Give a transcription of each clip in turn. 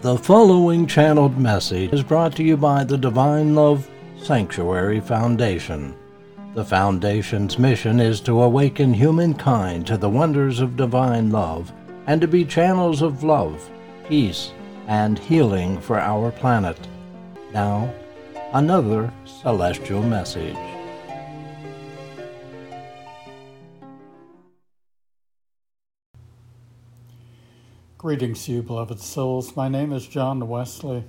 The following channeled message is brought to you by the Divine Love Sanctuary Foundation. The Foundation's mission is to awaken humankind to the wonders of divine love and to be channels of love, peace, and healing for our planet. Now, another celestial message. Greetings to you, beloved souls. My name is John Wesley,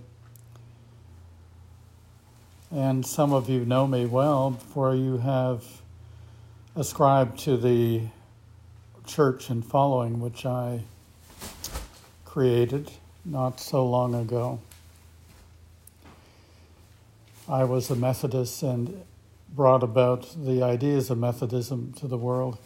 and some of you know me well, for you have ascribed to the church and following which I created not so long ago. I was a Methodist and brought about the ideas of Methodism to the world.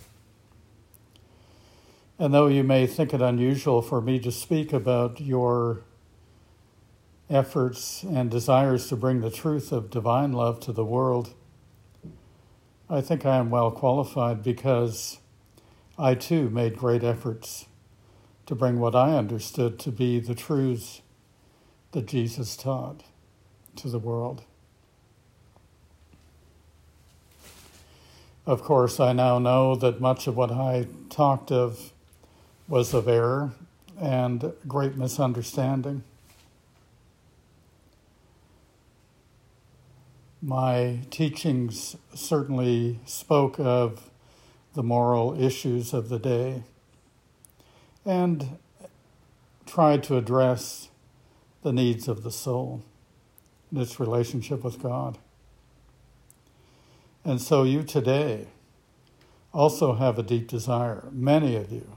And though you may think it unusual for me to speak about your efforts and desires to bring the truth of divine love to the world, I think I am well qualified because I too made great efforts to bring what I understood to be the truths that Jesus taught to the world. Of course, I now know that much of what I talked of was of error and great misunderstanding. My teachings certainly spoke of the moral issues of the day and tried to address the needs of the soul and its relationship with God. And so you today also have a deep desire, many of you,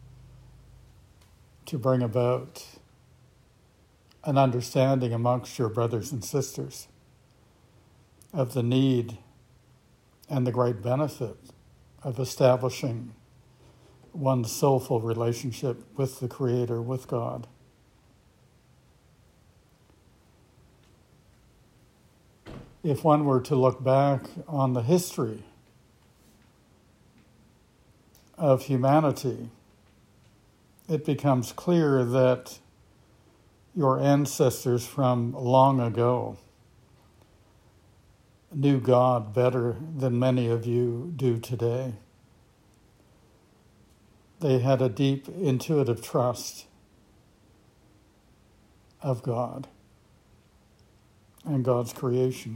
to bring about an understanding amongst your brothers and sisters of the need and the great benefit of establishing one's soulful relationship with the Creator, with God. If one were to look back on the history of humanity, it becomes clear that your ancestors from long ago knew God better than many of you do today. They had a deep intuitive trust of God and God's creation.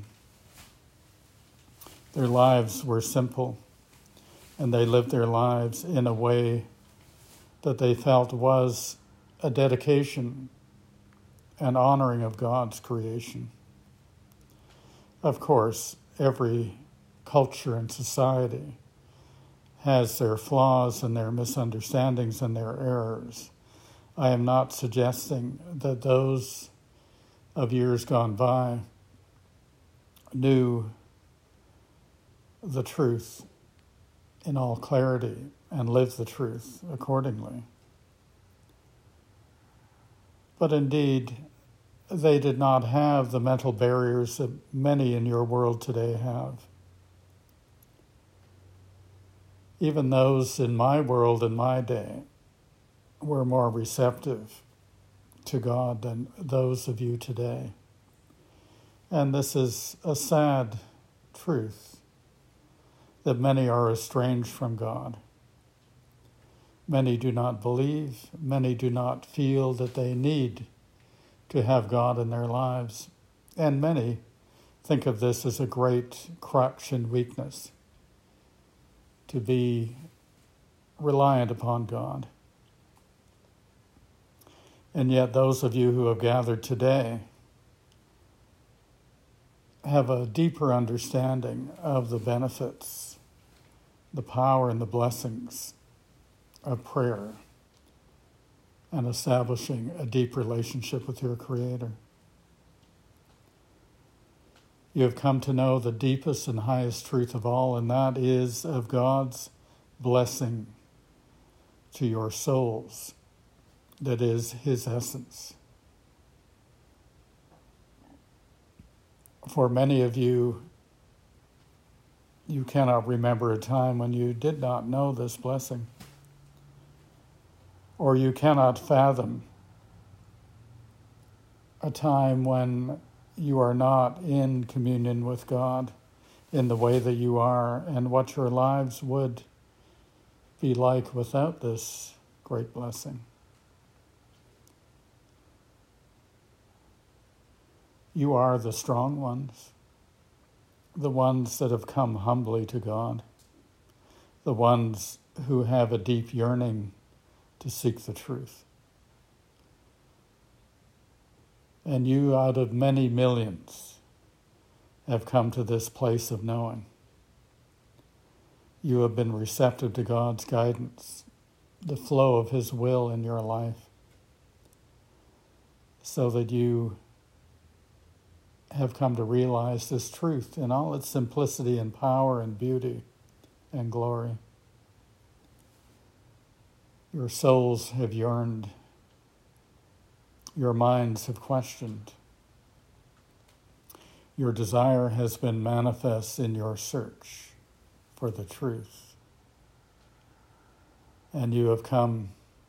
Their lives were simple, and they lived their lives in a way that they felt was a dedication and honoring of God's creation. Of course, every culture and society has their flaws and their misunderstandings and their errors. I am not suggesting that those of years gone by knew the truth in all clarity and lived the truth accordingly. But indeed, they did not have the mental barriers that many in your world today have. Even those in my world in my day were more receptive to God than those of you today. And this is a sad truth, that many are estranged from God. Many do not believe, many do not feel that they need to have God in their lives, and many think of this as a great crutch and weakness, to be reliant upon God. And yet those of you who have gathered today have a deeper understanding of the benefits, the power and the blessings of prayer and establishing a deep relationship with your Creator. You have come to know the deepest and highest truth of all, and that is of God's blessing to your souls, that is His essence. For many of you, you cannot remember a time when you did not know this blessing, or you cannot fathom a time when you are not in communion with God in the way that you are, and what your lives would be like without this great blessing. You are the strong ones, the ones that have come humbly to God, the ones who have a deep yearning to seek the truth. And you, out of many millions, have come to this place of knowing. You have been receptive to God's guidance, the flow of His will in your life, so that you have come to realize this truth in all its simplicity and power and beauty and glory. Your souls have yearned. Your minds have questioned. Your desire has been manifest in your search for the truth. And you have come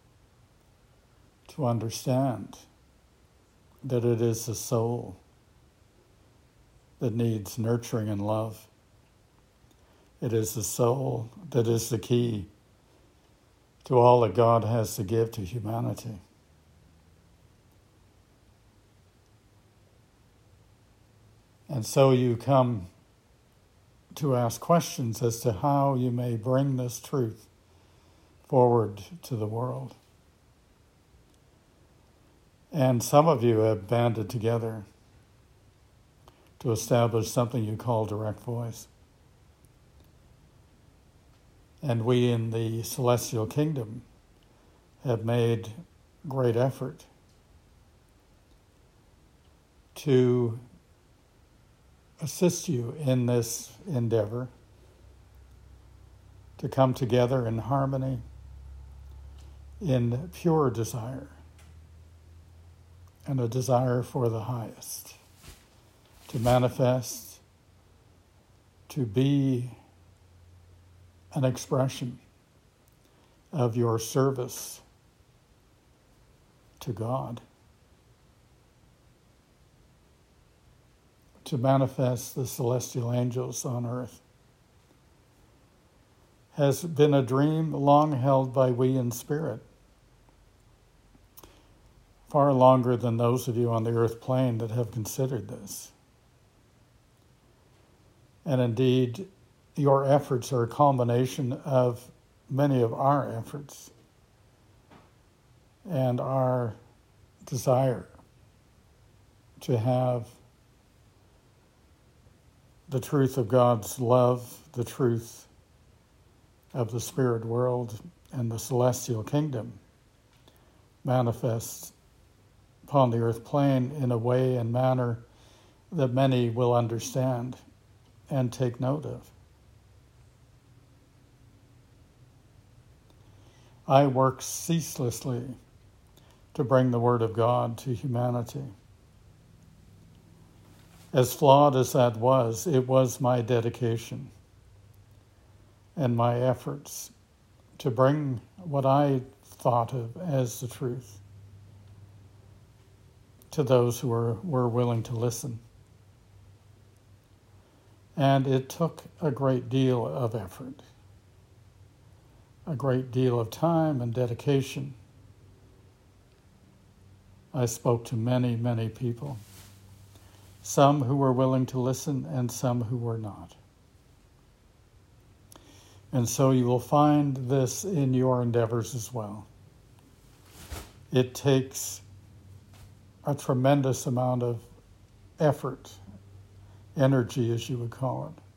to understand that it is the soul that needs nurturing and love. It is the soul that is the key to all that God has to give to humanity. And so you come to ask questions as to how you may bring this truth forward to the world. And some of you have banded together to establish something you call direct voice. And we in the celestial kingdom have made great effort to assist you in this endeavor, to come together in harmony, in pure desire, and a desire for the highest, to manifest, to be an expression of your service to God, to manifest the celestial angels on earth, has been a dream long held by we in spirit, far longer than those of you on the earth plane that have considered this. And indeed, your efforts are a culmination of many of our efforts and our desire to have the truth of God's love, the truth of the spirit world and the celestial kingdom manifest upon the earth plane in a way and manner that many will understand and take note of. I work ceaselessly to bring the Word of God to humanity. As flawed as that was, it was my dedication and my efforts to bring what I thought of as the truth to those who were willing to listen. And it took a great deal of effort, a great deal of time and dedication. I spoke to many, many people, some who were willing to listen and some who were not. And so you will find this in your endeavors as well. It takes a tremendous amount of effort, energy as you would call it,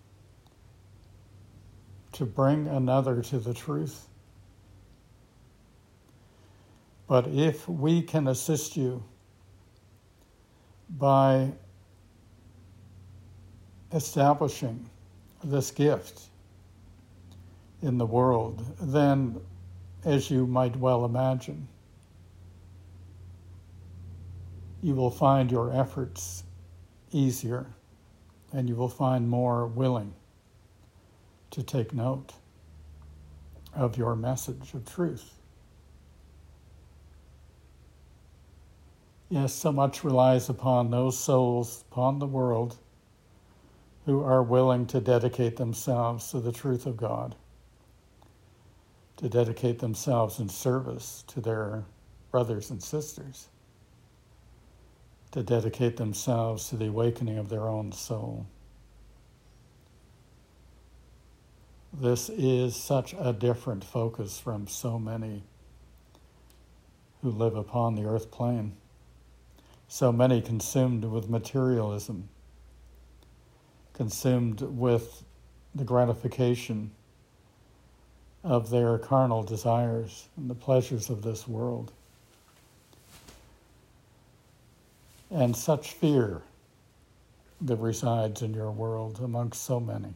to bring another to the truth. But if we can assist you by establishing this gift in the world, then, as you might well imagine, you will find your efforts easier and you will find more willing to take note of your message of truth. Yes, so much relies upon those souls, upon the world, who are willing to dedicate themselves to the truth of God, to dedicate themselves in service to their brothers and sisters, to dedicate themselves to the awakening of their own soul. This is such a different focus from so many who live upon the earth plane. So many consumed with materialism, consumed with the gratification of their carnal desires and the pleasures of this world. And such fear that resides in your world amongst so many.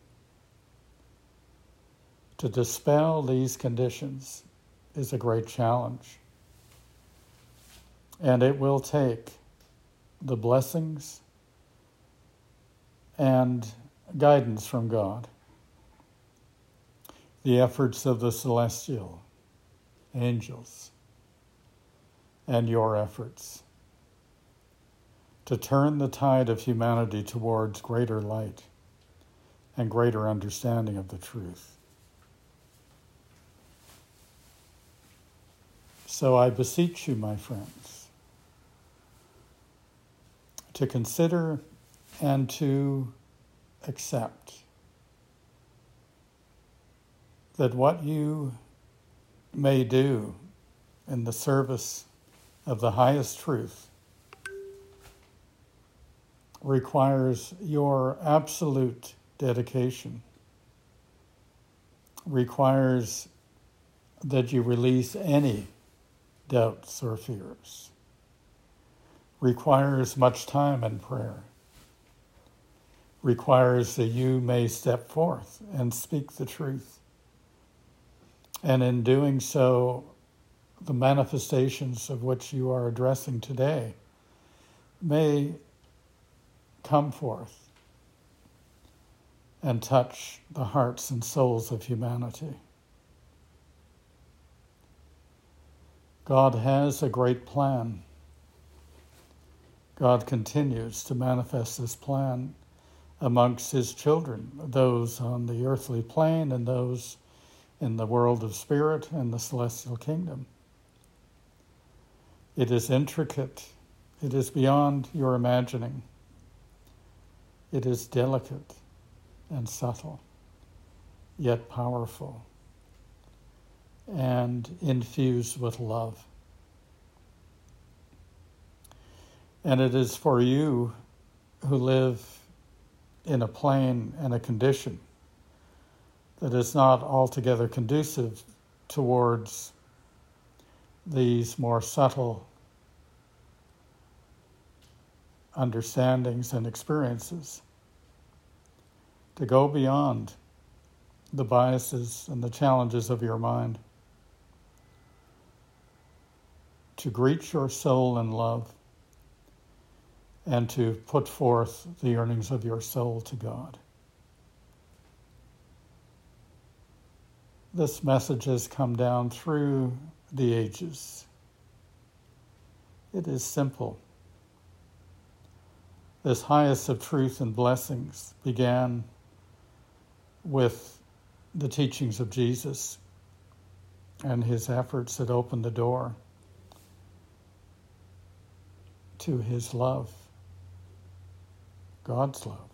To dispel these conditions is a great challenge. And it will take the blessings and guidance from God, the efforts of the celestial angels, and your efforts to turn the tide of humanity towards greater light and greater understanding of the truth. So I beseech you, my friends, to consider and to accept that what you may do in the service of the highest truth requires your absolute dedication, requires that you release any doubts or fears, requires much time and prayer, requires that you may step forth and speak the truth. And in doing so, the manifestations of which you are addressing today may come forth and touch the hearts and souls of humanity. God has a great plan. God continues to manifest this plan amongst his children, those on the earthly plane and those in the world of spirit and the celestial kingdom. It is intricate. It is beyond your imagining. It is delicate and subtle, yet powerful and infused with love. And it is for you who live in a plane and a condition that is not altogether conducive towards these more subtle understandings and experiences, to go beyond the biases and the challenges of your mind, to greet your soul in love, and to put forth the yearnings of your soul to God. This message has come down through the ages. It is simple. This highest of truth and blessings began with the teachings of Jesus and his efforts that opened the door to his love, God's love.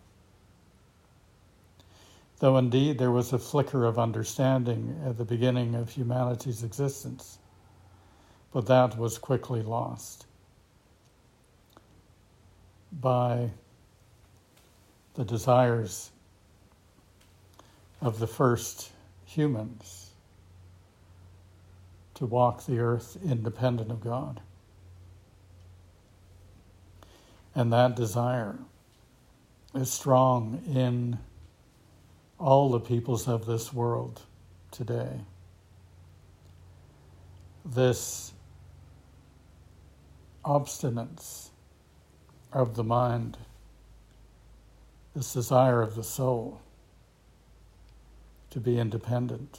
Though indeed there was a flicker of understanding at the beginning of humanity's existence, but that was quickly lost by the desires of the first humans to walk the earth independent of God. And that desire is strong in all the peoples of this world today. This obstinance of the mind, this desire of the soul to be independent,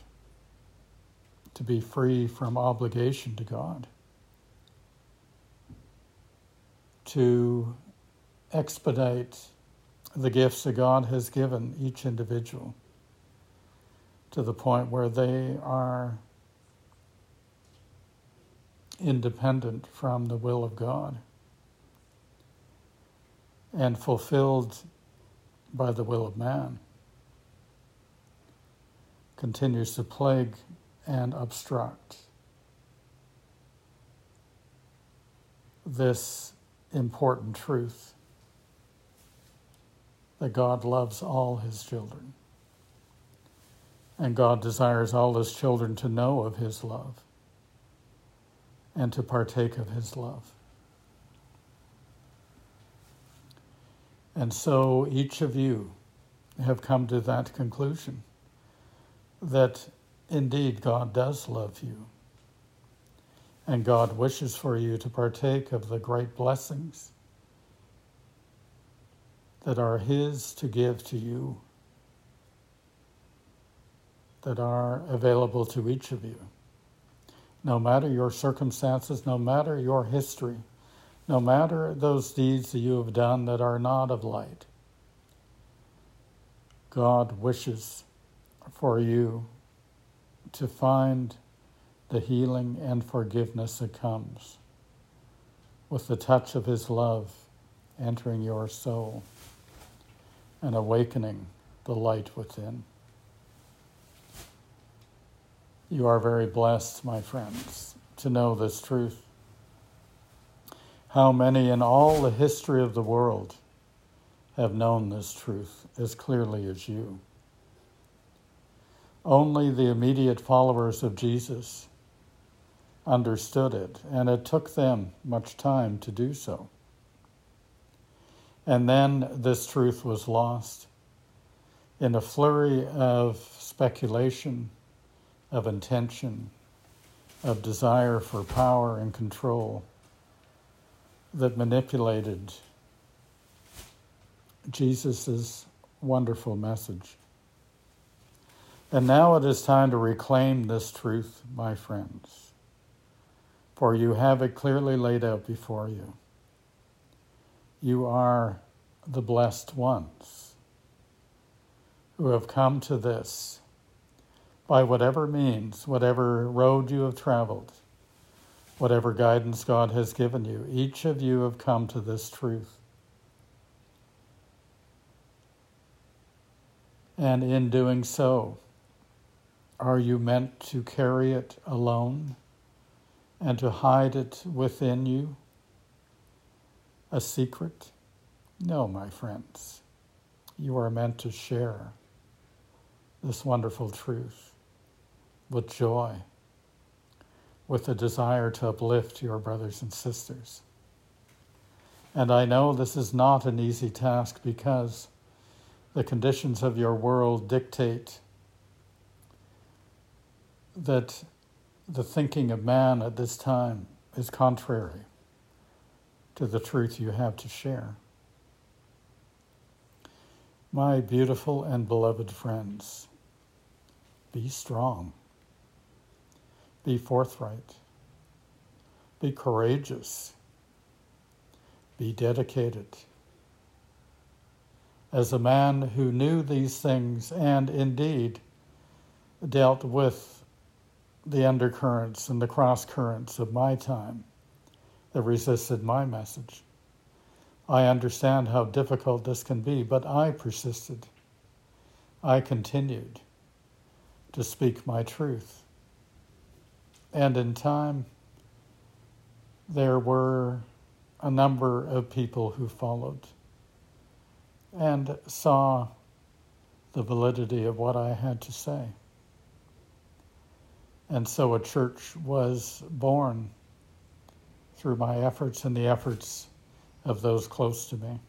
to be free from obligation to God, to expedite the gifts that God has given each individual to the point where they are independent from the will of God and fulfilled by the will of man, continues to plague and obstruct this important truth that God loves all his children, and God desires all his children to know of his love and to partake of his love. And so each of you have come to that conclusion that indeed God does love you, and God wishes for you to partake of the great blessings that are his to give to you, that are available to each of you. No matter your circumstances, no matter your history, no matter those deeds that you have done that are not of light, God wishes for you to find the healing and forgiveness that comes with the touch of his love entering your soul and awakening the light within. You are very blessed, my friends, to know this truth. How many in all the history of the world have known this truth as clearly as you? Only the immediate followers of Jesus understood it, and it took them much time to do so. And then this truth was lost in a flurry of speculation, of intention, of desire for power and control that manipulated Jesus' wonderful message. And now it is time to reclaim this truth, my friends, for you have it clearly laid out before you. You are the blessed ones who have come to this by whatever means, whatever road you have traveled, whatever guidance God has given you. Each of you have come to this truth. And in doing so, are you meant to carry it alone and to hide it within you? A secret? No, my friends. You are meant to share this wonderful truth with joy, with a desire to uplift your brothers and sisters. And I know this is not an easy task because the conditions of your world dictate that the thinking of man at this time is contrary to the truth you have to share. My beautiful and beloved friends, be strong, be forthright, be courageous, be dedicated. As a man who knew these things and indeed dealt with the undercurrents and the cross currents of my time that resisted my message, I understand how difficult this can be, but I persisted. I continued to speak my truth. And in time, there were a number of people who followed and saw the validity of what I had to say. And so a church was born through my efforts and the efforts of those close to me.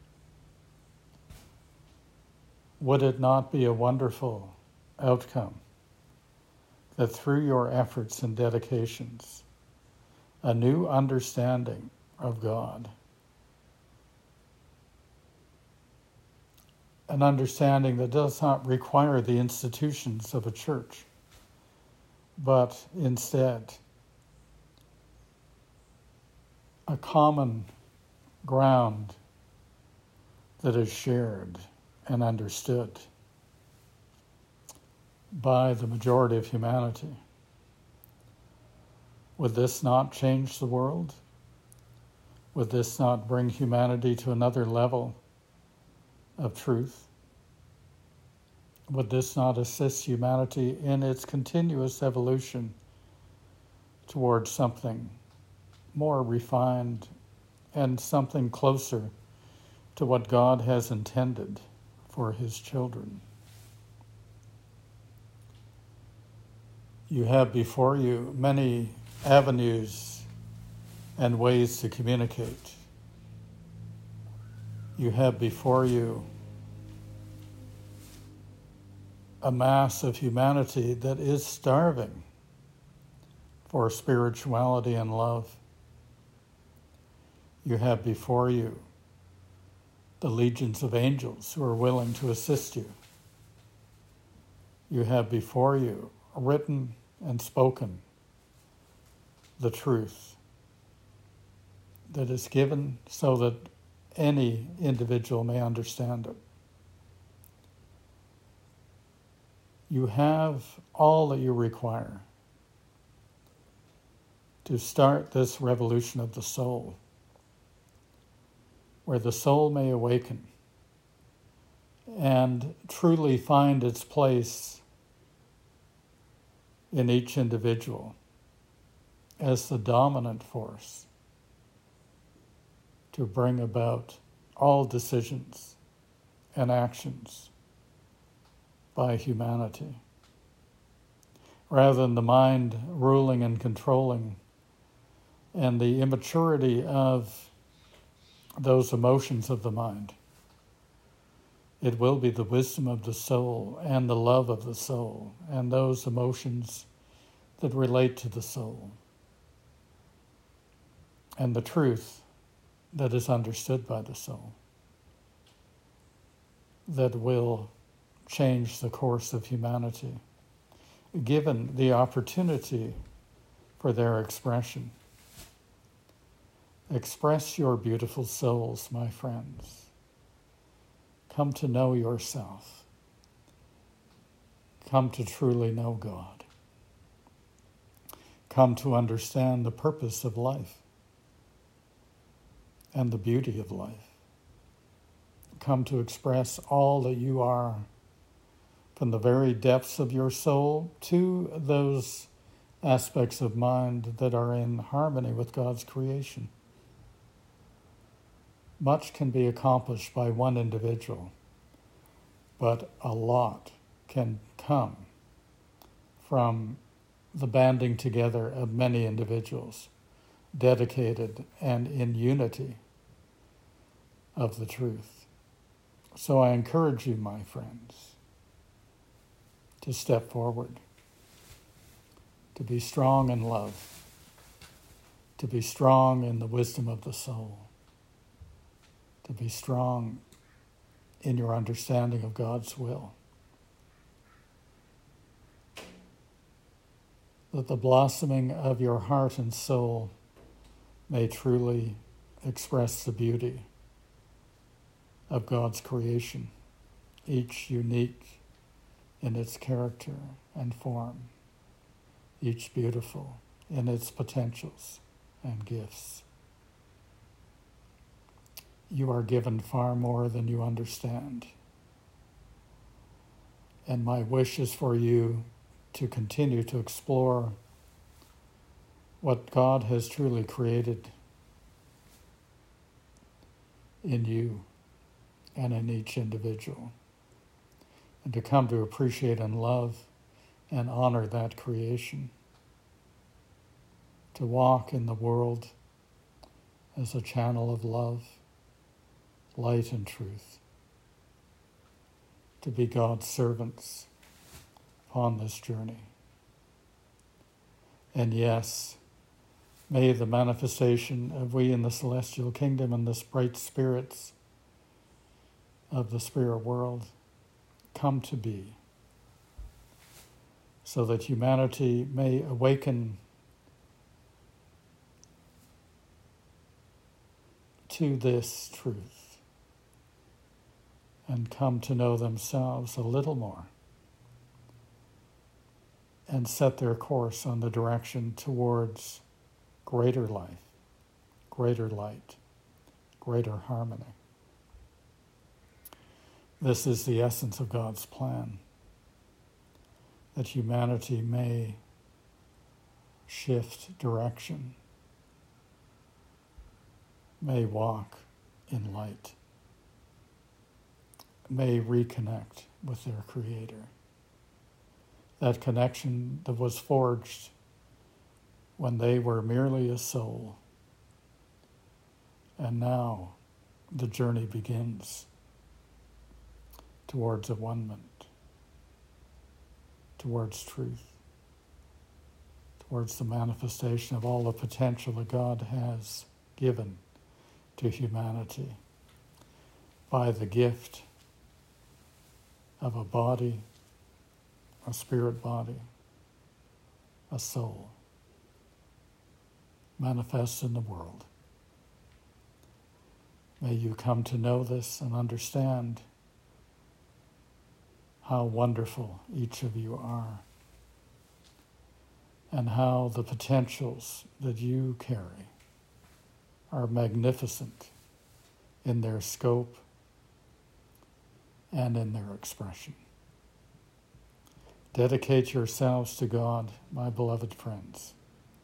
Would it not be a wonderful outcome that through your efforts and dedications, a new understanding of God, an understanding that does not require the institutions of a church, but instead a common ground that is shared and understood by the majority of humanity. Would this not change the world? Would this not bring humanity to another level of truth? Would this not assist humanity in its continuous evolution towards something more refined and something closer to what God has intended for his children? You have before you many avenues and ways to communicate. You have before you a mass of humanity that is starving for spirituality and love. You have before you the legions of angels who are willing to assist you. You have before you, written and spoken, the truth that is given so that any individual may understand it. You have all that you require to start this revolution of the soul, where the soul may awaken and truly find its place in each individual as the dominant force to bring about all decisions and actions by humanity, rather than the mind ruling and controlling and the immaturity of those emotions of the mind. It will be the wisdom of the soul and the love of the soul and those emotions that relate to the soul and the truth that is understood by the soul that will change the course of humanity, given the opportunity for their expression. Express your beautiful souls, my friends. Come to know yourself. Come to truly know God. Come to understand the purpose of life and the beauty of life. Come to express all that you are from the very depths of your soul to those aspects of mind that are in harmony with God's creation. Much can be accomplished by one individual, but a lot can come from the banding together of many individuals, dedicated and in unity of the truth. So I encourage you, my friends, to step forward, to be strong in love, to be strong in the wisdom of the soul, to be strong in your understanding of God's will, that the blossoming of your heart and soul may truly express the beauty of God's creation, each unique in its character and form, each beautiful in its potentials and gifts. You are given far more than you understand. And my wish is for you to continue to explore what God has truly created in you and in each individual, and to come to appreciate and love and honor that creation, to walk in the world as a channel of love, light and truth, to be God's servants upon this journey. And yes, may the manifestation of we in the celestial kingdom and the bright spirits of the spirit world come to be, so that humanity may awaken to this truth and come to know themselves a little more and set their course on the direction towards greater life, greater light, greater harmony. This is the essence of God's plan, that humanity may shift direction, may walk in light, may reconnect with their Creator. That connection that was forged when they were merely a soul. And now the journey begins towards a one-ment, towards truth, towards the manifestation of all the potential that God has given to humanity by the gift of a body, a spirit body, a soul, manifests in the world. May you come to know this and understand how wonderful each of you are and how the potentials that you carry are magnificent in their scope and in their expression. Dedicate yourselves to God, my beloved friends,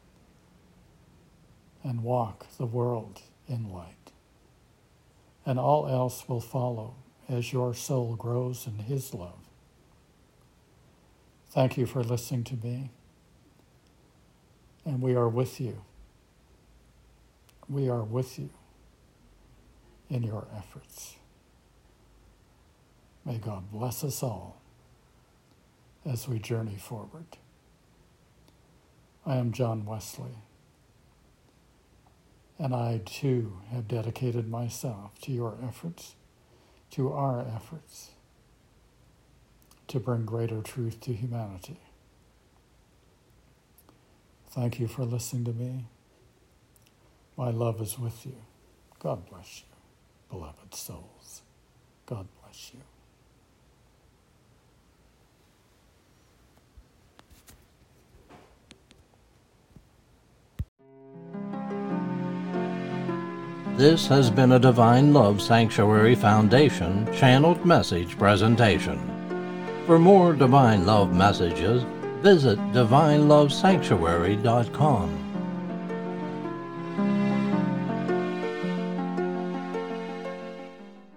and walk the world in light. And all else will follow as your soul grows in His love. Thank you for listening to me. And we are with you. We are with you in your efforts. May God bless us all as we journey forward. I am John Wesley, and I too have dedicated myself to your efforts, to our efforts, to bring greater truth to humanity. Thank you for listening to me. My love is with you. God bless you, beloved souls. God bless you. This has been a Divine Love Sanctuary Foundation channeled message presentation. For more Divine Love messages, visit divinelovesanctuary.com.